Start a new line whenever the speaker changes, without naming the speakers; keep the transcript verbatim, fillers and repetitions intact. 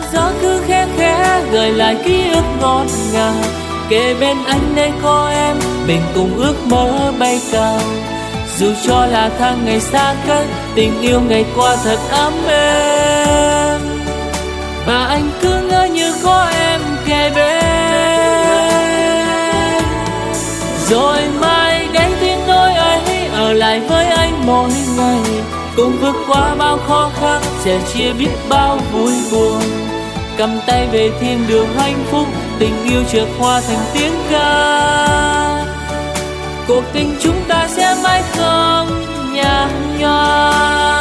gió cứ khẽ khẽ gợi lại ký ức ngọt ngào. Kề bên anh đây có em, mình cùng ước mơ bay cao. Dù cho là tháng ngày xa cách, tình yêu ngày qua thật ấm êm. Và anh cứ ngỡ như có em kề bên. Rồi mai đây tiếng nói ấy ở lại với anh mỗi ngày, cùng vượt qua bao khó khăn, sẻ chia biết bao vui buồn. Cầm tay về thiên đường hạnh phúc, tình yêu chợt hoa thành tiếng ca. Cuộc tình chúng ta sẽ mãi không nhạt nhòa.